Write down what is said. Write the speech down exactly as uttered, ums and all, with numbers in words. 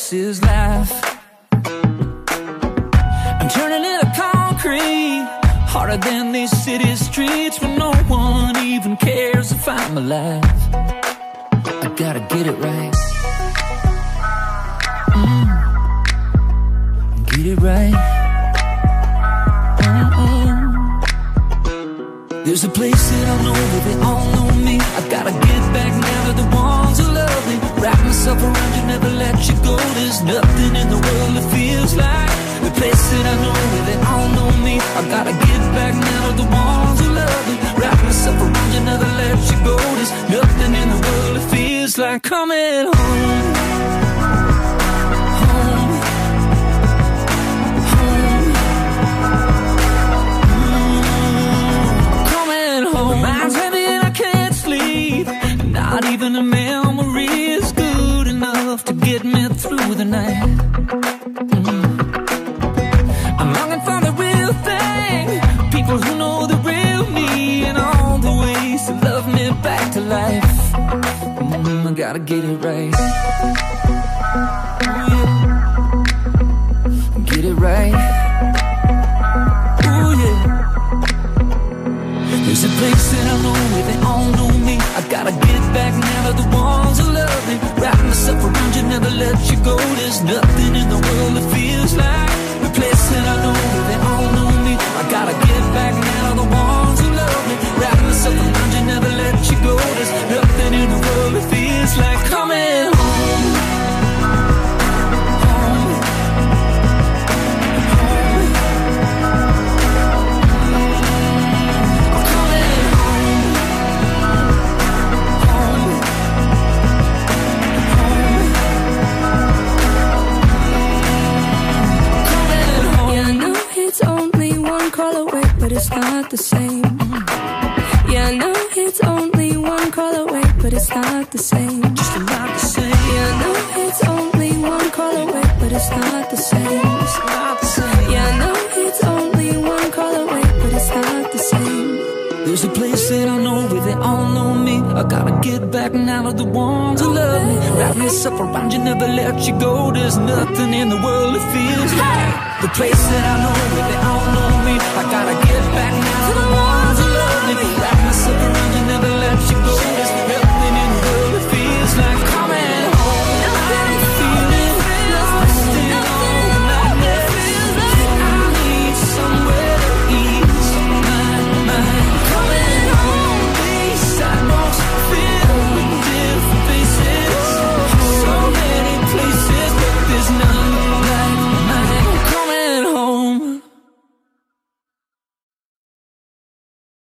else's life. I'm turning into concrete, harder than these city streets, where no one even cares if I'm alive. I gotta get it right. Mm. Get it right. Mm-mm. There's a place that I know where they all know me. I gotta get back now to the ones who love me. Wrap myself around you, never let you go. There's nothing in the world that feels like the place that I know where they all know me. I gotta get back now to the ones who love me. Wrap myself around you, never let you go. There's nothing in the world that feels like coming home. Not even a memory is good enough to get me through the night. Mm. I'm longing for the real thing, people who know the real me, and all the ways to love me back to life. Mm, I gotta get it right. Ooh, yeah. Get it right. Ooh, yeah. There's a place that I know where they all know me. I gotta get back now to the ones who love me. Wrap myself around you, never let you go. There's nothing in the world that feels like the place that I know where they all know me. I gotta get back now to the ones who love me. Wrap myself around you, never let you go. There's nothing in the world that feels like coming home. But it's not the same. Yeah, I know it's only one call away, but it's not the same. Just not the same. Yeah, I know it's only one call away, but it's not the same. It's not the same. Yeah, I know it's only one call away, but it's not the same. There's a place that I know where they all know me. I gotta get back now to the ones who love me. Wrap myself around you, never let you go. There's nothing in the world that feels like the place that I know